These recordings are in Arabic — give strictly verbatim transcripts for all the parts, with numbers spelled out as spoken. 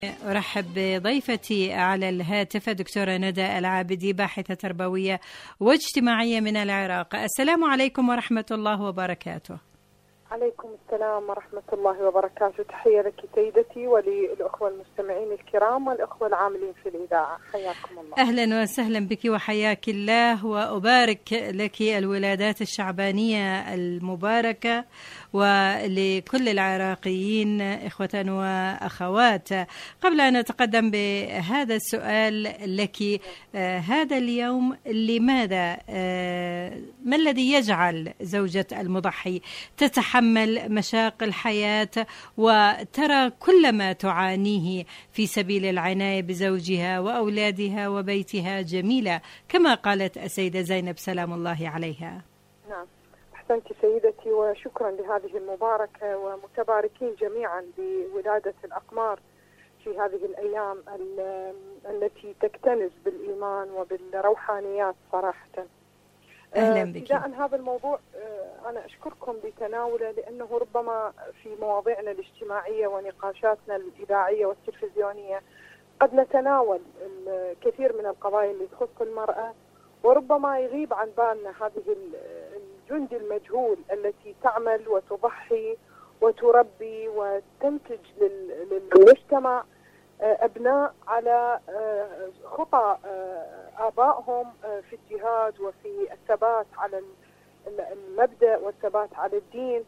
أرحب بضيفتي على الهاتف دكتورة ندى العابدي، باحثة تربوية واجتماعية من العراق. السلام عليكم ورحمة الله وبركاته. عليكم السلام ورحمة الله وبركاته. تحية لك سيدتي وللأخوة المستمعين الكرام والأخوة العاملين في الإذاعة، حياكم الله. أهلا وسهلا بك وحياك الله، وأبارك لك الولادات الشعبانية المباركة ولكل العراقيين إخوة وأخوات. قبل أن نتقدم بهذا السؤال لك، آه هذا اليوم لماذا آه ما الذي يجعل زوجة المضحي تتحمل مشاق الحياة وترى كل ما تعانيه في سبيل العناية بزوجها وأولادها وبيتها جميلة كما قالت السيدة زينب سلام الله عليها؟ نعم، أحسنت سيدتي، وشكرا لهذه المباركة، ومتباركين جميعا بولادة الأقمار في هذه الأيام التي تكتنز بالإيمان وبالروحانيات صراحة. أهلا بك. ابتداء هذا الموضوع أنا أشكركم بتناوله، لأنه ربما في مواضيعنا الاجتماعية ونقاشاتنا الإذاعية والتلفزيونية قد نتناول الكثير من القضايا اللي تخص المرأة، وربما يغيب عن بالنا هذه الجندي المجهول التي تعمل وتضحي وتربي وتنتج للمجتمع أبناء على خطى آبائهم في الجهاد وفي الثبات على المبدأ والثبات على الدين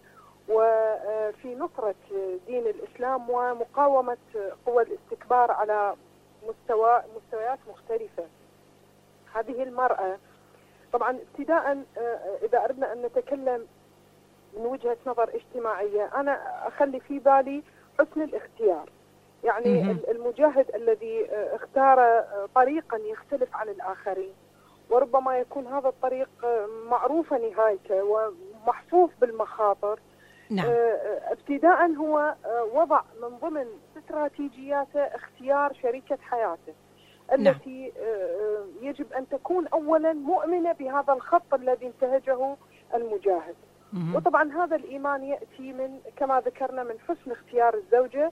وفي نصرة دين الإسلام ومقاومة قوى الاستكبار على مستوى مستويات مختلفة. هذه المرأة طبعا ابتداء إذا أردنا أن نتكلم من وجهة نظر اجتماعية، أنا أخلي في بالي حسن الاختيار. يعني المجاهد الذي اختار طريقا يختلف عن الآخرين، وربما يكون هذا الطريق معروف نهايته ومحفوف بالمخاطر. نعم. ابتداء هو وضع من ضمن استراتيجياته اختيار شريكة حياته التي نعم. يجب أن تكون أولا مؤمنة بهذا الخط الذي انتهجه المجاهد. مم. وطبعا هذا الإيمان يأتي من كما ذكرنا من حسن اختيار الزوجة،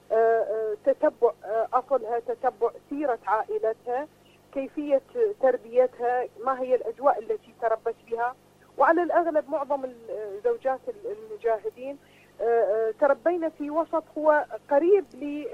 تتبع أصلها، تتبع سيرة عائلتها، كيفية تربيتها، ما هي الأجواء التي تربت بها. وعلى الأغلب معظم الزوجات المجاهدين تربينا في وسط هو قريب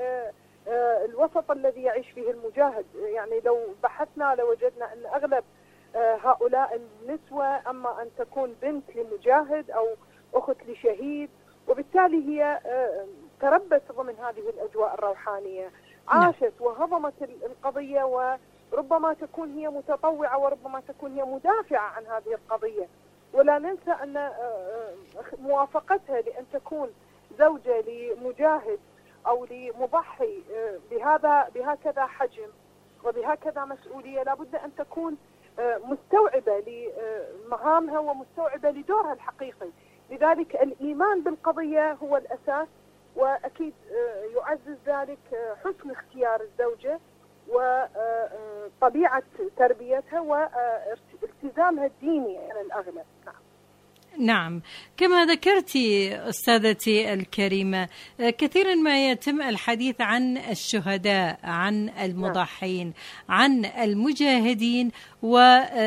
للوسط الذي يعيش فيه المجاهد. يعني لو بحثنا لوجدنا أن أغلب هؤلاء النسوة أما أن تكون بنت لمجاهد أو أخت لشهيد، وبالتالي هي تربت ضمن هذه الأجواء الروحانية، عاشت وهضمت القضية، وربما تكون هي متطوعة وربما تكون هي مدافعة عن هذه القضية. ولا ننسى أن موافقتها لأن تكون زوجة لمجاهد أو لمضحي بهذا بهكذا حجم وبهكذا مسؤولية لابد أن تكون مستوعبة لمهامها ومستوعبة لدورها الحقيقي. لذلك الإيمان بالقضية هو الأساس، وأكيد يعزز ذلك حسن اختيار الزوجة وطبيعة تربيتها والتزامها الديني على الأغلب. نعم. نعم، كما ذكرت أستاذتي الكريمة، كثيرا ما يتم الحديث عن الشهداء، عن المضحين، عن المجاهدين، و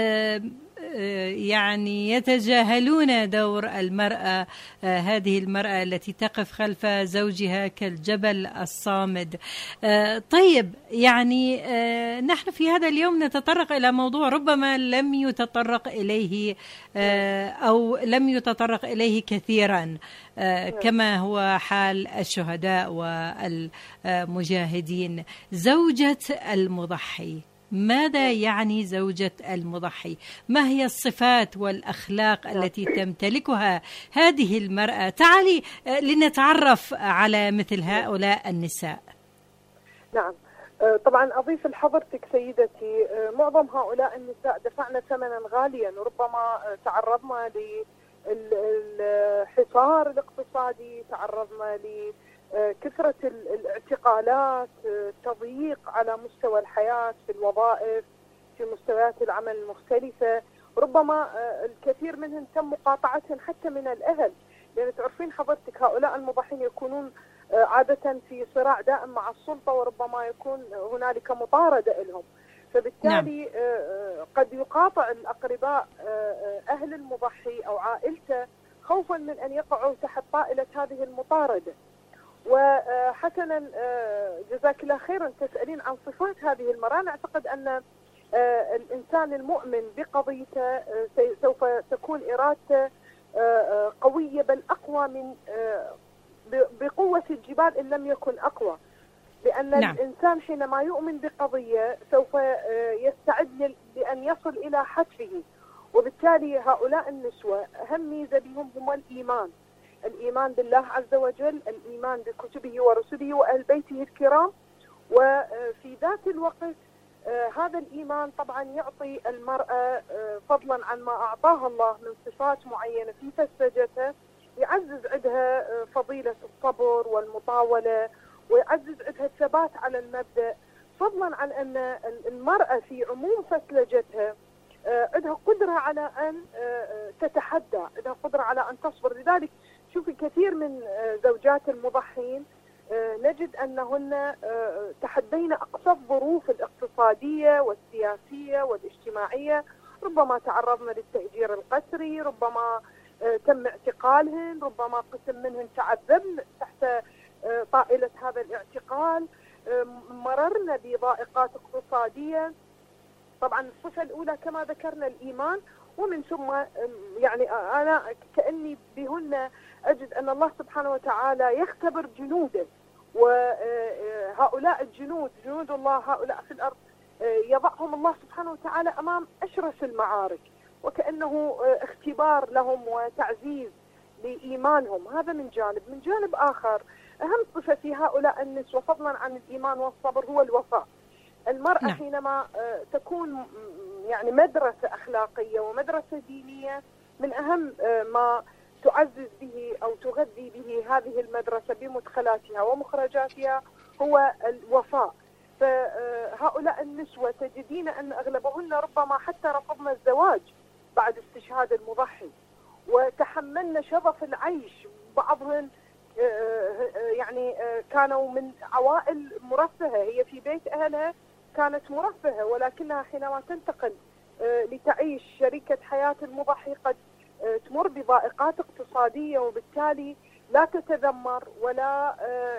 يعني يتجاهلون دور المرأة، هذه المرأة التي تقف خلف زوجها كالجبل الصامد. طيب، يعني نحن في هذا اليوم نتطرق إلى موضوع ربما لم يتطرق إليه أو لم يتطرق إليه كثيرا كما هو حال الشهداء والمجاهدين. زوجة المضحي، ماذا يعني زوجة المضحي؟ ما هي الصفات والأخلاق التي تمتلكها هذه المرأة؟ تعالي لنتعرف على مثل هؤلاء النساء. نعم، طبعا أضيف لحضرتك سيدتي، معظم هؤلاء النساء دفعنا ثمنا غاليا، وربما تعرضنا للحصار الاقتصادي، تعرضنا ل كثرة الاعتقالات، تضييق على مستوى الحياة في الوظائف، في مستويات العمل المختلفة. ربما الكثير منهم تم مقاطعتهم حتى من الأهل، لأن تعرفين حضرتك هؤلاء المضحين يكونون عادة في صراع دائم مع السلطة، وربما يكون هنالك مطاردة لهم. فبالتالي نعم. قد يقاطع الأقرباء أهل المضحي أو عائلته خوفا من أن يقعوا تحت طائلة هذه المطاردة. وحسنا جزاك الله خيرا تسألين عن صفات هذه المرأة. نعتقد أن الإنسان المؤمن بقضيته سوف تكون إرادته قوية، بل أقوى من بقوة الجبال إن لم يكن أقوى، لأن نعم. الإنسان حينما يؤمن بقضية سوف يستعد لأن يصل إلى حتفه. وبالتالي هؤلاء النسوة أهم ميزة بهم هم الإيمان، الإيمان بالله عز وجل، الإيمان بكتبه ورسله وأهل بيته الكرام. وفي ذات الوقت هذا الإيمان طبعا يعطي المرأة فضلا عن ما أعطاها الله من صفات معينة في فسجتها، يعزز عندها فضيلة الصبر والمطاولة، ويعزز عندها الثبات على المبدأ، فضلا عن أن المرأة في عموم فسلجتها عندها قدرة على أن تتحدى، عندها قدرة على أن تصبر. لذلك شوفي كثير من زوجات المضحين نجد أنهن تحدين أقصى الظروف الاقتصادية والسياسية والاجتماعية، ربما تعرضن للتأجير القسري، ربما تم اعتقالهن، ربما قسم منهن تعذبن تحت طائلة هذا الاعتقال، مررنا بضائقات اقتصادية. طبعا الصفة الأولى كما ذكرنا الإيمان، ومن ثم يعني أنا كأني بهن أجد أن الله سبحانه وتعالى يختبر جنوده، وهؤلاء الجنود جنود الله هؤلاء في الأرض يضعهم الله سبحانه وتعالى أمام أشرس المعارك، وكأنه اختبار لهم وتعزيز لإيمانهم. هذا من جانب. من جانب آخر أهم صفة في هؤلاء النسوة فضلا عن الإيمان والصبر هو الوفاء. المرأة نعم. حينما تكون يعني مدرسة أخلاقية ومدرسة دينية، من أهم ما تعزز به أو تغذي به هذه المدرسة بمدخلاتها ومخرجاتها هو الوفاء. فهؤلاء النسوة تجدين أن أغلبهن ربما حتى رفضن الزواج بعد استشهاد المضحي، وتحملن شظف العيش. بعضهن يعني كانوا من عوائل مرفهة، هي في بيت أهلها كانت مرفهة، ولكنها حينما تنتقل لتعيش شريكة حياة المضحي قد تمر بضائقات اقتصادية، وبالتالي لا تتذمر ولا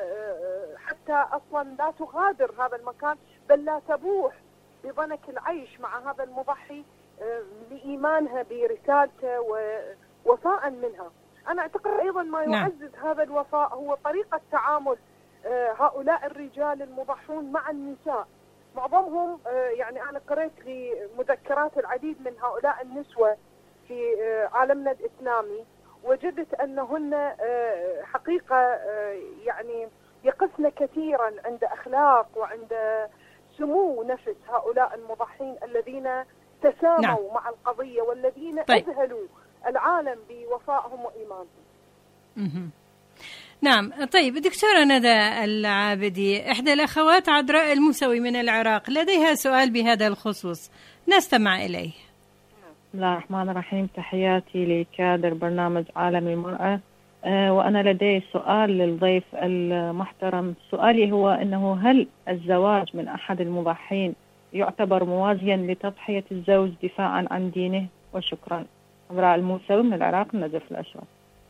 حتى أصلا لا تغادر هذا المكان، بل لا تبوح بضنك العيش مع هذا المضحي لإيمانها برسالته ووفاء منها. أنا أعتقد أيضا ما يعزز نعم. هذا الوفاء هو طريقة تعامل هؤلاء الرجال المضحون مع النساء. معظمهم يعني أنا قرأت لمذكرات العديد من هؤلاء النسوة في عالمنا الإسلامي، وجدت أنهن حقيقة يعني يقفن كثيرا عند أخلاق وعند سمو نفس هؤلاء المضحين الذين تساموا نعم. مع القضية، والذين طيب. أذهلوا العالم بوفائهم وإيمانهم. نعم. طيب دكتورة ندى العابدي، إحدى الأخوات عذراء الموسوي من العراق لديها سؤال بهذا الخصوص، نستمع إليه. بسم الله الرحمن الرحيم. تحياتي لكادر برنامج عالم المرأة، أه وأنا لدي سؤال للضيف المحترم. سؤالي هو أنه هل الزواج من أحد المضحين يعتبر موازيا لتضحية الزوج دفاعا عن دينه؟ وشكرا. عذراء الموسوي من العراق، النجف الأشرف.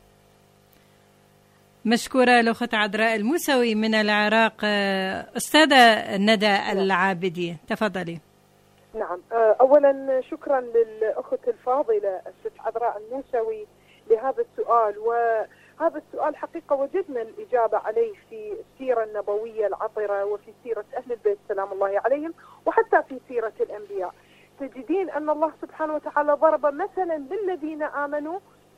مشكورة الأخت عذراء الموسوي من العراق. أستاذة ندى العابدي تفضلي. نعم، أولا شكرا للأخت الفاضلة الست عذراء الموسوي لهذا السؤال، وهذا السؤال حقيقة وجدنا الإجابة عليه في السيرة النبوية العطرة وفي سيرة أهل البيت سلام الله عليهم، وحتى في سيرة الأنبياء. تجدين أن الله سبحانه وتعالى ضرب مثلا للذين آمنوا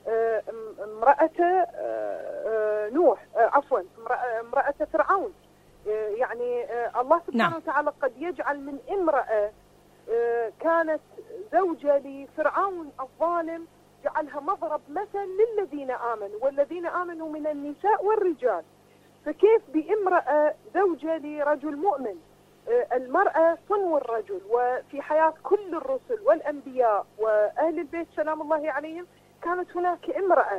امرأة نوح، عفوا امرأة فرعون. يعني الله سبحانه وتعالى قد يجعل من امرأة كانت زوجة لفرعون الظالم، جعلها مضرب مثل للذين آمنوا، والذين آمنوا من النساء والرجال. فكيف بامرأة زوجة لرجل مؤمن؟ المرأة صنو الرجل، وفي حياة كل الرسل والأنبياء وأهل البيت سلام الله عليهم كانت هناك امرأة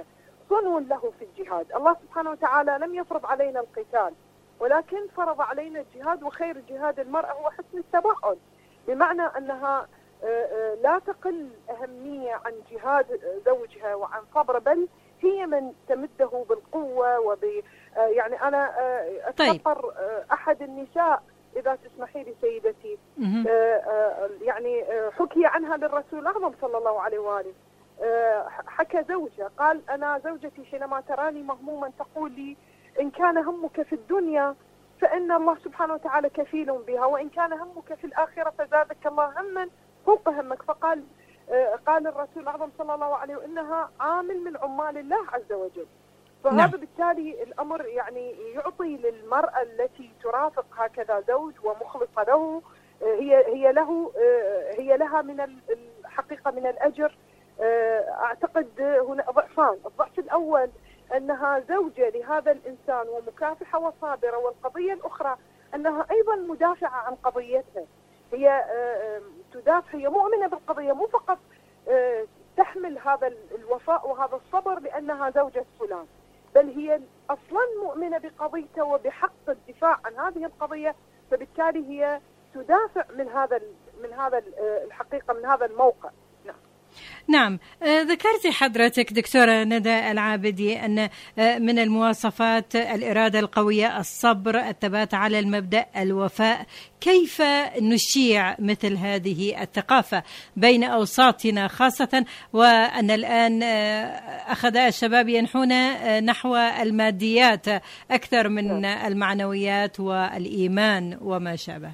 صنو له في الجهاد. الله سبحانه وتعالى لم يفرض علينا القتال، ولكن فرض علينا الجهاد، وخير جهاد المرأة هو حسن التبعل، بمعنى أنها لا تقل أهمية عن جهاد زوجها وعن صبره، بل هي من تمده بالقوة وب يعني أنا أتذكر طيب. أحد النساء إذا تسمحي لي سيدتي، يعني حكي عنها للرسول الأعظم صلى الله عليه وآله، حكى زوجها قال: أنا زوجتي حينما تراني مهموما تقول لي: إن كان همك في الدنيا فإن الله سبحانه وتعالى كفيل بها، وإن كان همك في الآخرة فزادك الله هما فوق همك. فقال قال الرسول الأعظم صلى الله عليه وسلم: إنها عامل من عمال الله عز وجل. فهذا نعم. بالتالي الأمر يعني يعطي للمرأة التي ترافق هكذا زوج ومخلصة له، هي هي له هي لها من الحقيقة من الأجر أعتقد هنا ضعفان. الضعف الأول أنها زوجة لهذا الإنسان ومكافحة وصابرة، والقضية الأخرى أنها أيضا مدافعة عن قضيتها، هي تدافع، هي مؤمنة بالقضية، مو فقط تحمل هذا الوفاء وهذا الصبر لأنها زوجة فلان، بل هي أصلا مؤمنة بقضيته وبحق الدفاع عن هذه القضية، فبالتالي هي تدافع من هذا من هذا الحقيقة من هذا الموقع. نعم. نعم، ذكرتي حضرتك دكتورة ندى العابدي أن من المواصفات الإرادة القوية، الصبر، الثبات على المبدأ، الوفاء. كيف نشيع مثل هذه الثقافة بين أوساطنا، خاصة وأن الآن أخذ الشباب ينحون نحو الماديات أكثر من المعنويات والإيمان وما شابه؟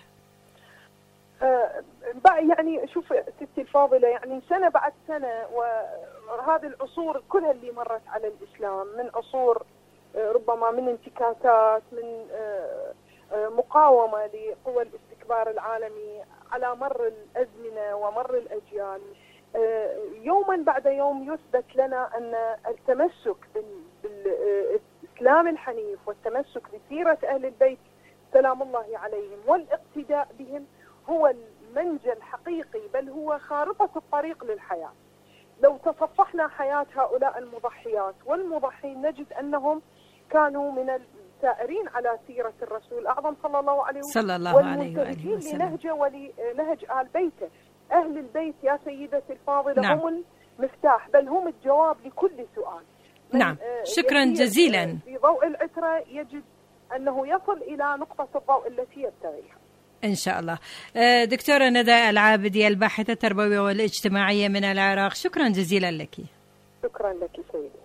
يعني شوف ستي الفاضلة، يعني سنة بعد سنة، وهذه العصور كلها اللي مرت على الإسلام من عصور ربما من انتكاسات، من مقاومة لقوى الاستكبار العالمي على مر الأزمنة ومر الأجيال، يوما بعد يوم يثبت لنا أن التمسك بالإسلام الحنيف والتمسك بسيرة أهل البيت سلام الله عليهم والاقتداء بهم هو المنجى الحقيقي، بل هو خارطة الطريق للحياة. لو تصفحنا حياة هؤلاء المضحيات والمضحين نجد أنهم كانوا من السائرين على سيرة الرسول الأعظم صلى الله عليه وسلم والمنتهجين لنهجه ولنهج آل بيته. أهل البيت يا سيدتي الفاضلة نعم. هم المفتاح، بل هم الجواب لكل سؤال. نعم، شكرا جزيلا. في ضوء العترة يجد أنه يصل إلى نقطة الضوء التي يبتغيها إن شاء الله. دكتورة ندى العابدي، الباحثة التربوية والاجتماعية من العراق، شكرا جزيلا لك. شكرا لك سيدي.